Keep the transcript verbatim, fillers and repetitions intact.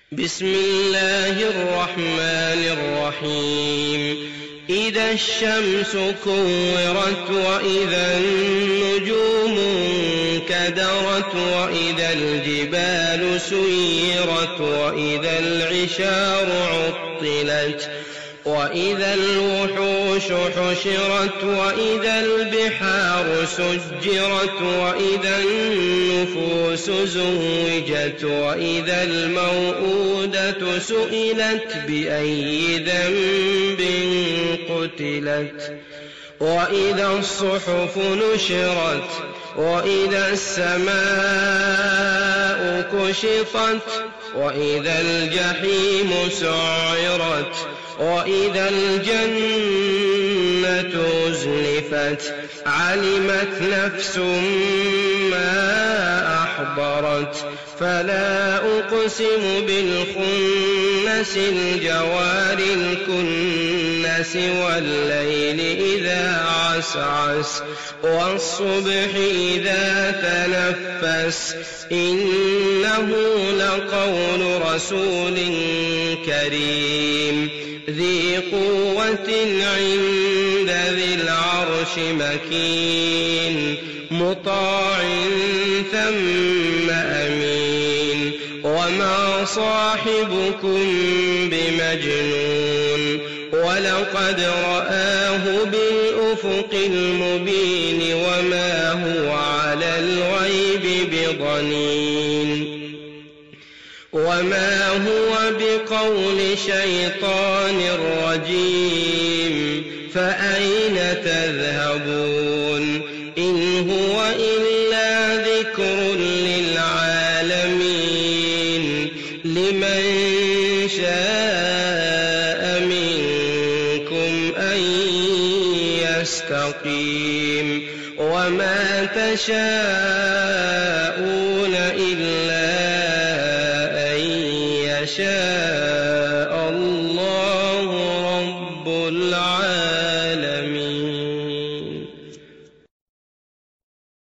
بسم الله الرحمن الرحيم إذا الشمس كورت وإذا النجوم انكدرت وإذا الجبال سيرت وإذا العشار عطلت وإذا الوحوش حشرت وإذا البحار سجرت وإذا النفوس زوجت وإذا الموءودة سئلت بأي ذنب قتلت وإذا الصحف نشرت وإذا السماء كشطت وإذا الجحيم سعرت وإذا الجنة أزلفت علمت نفس ما أحضرت فلا أقسم بالخنس الجوار الكنس والليل إذا عسعس والصبح إذا تنفس إنه لقول رسول كريم ذي قوة عند ذي العرش مكين مطاع ثم أمين وما صاحبكم بمجنون ولقد رآه بالأفق المبين وما هو على الغيب بضنين وما هو بقول شيطان رجيم فأين تذهبون إن هو إلا ذكر للعالمين لمن شاء منكم أن يستقيم وما تشاءون إلا شاء الله رب العالمين.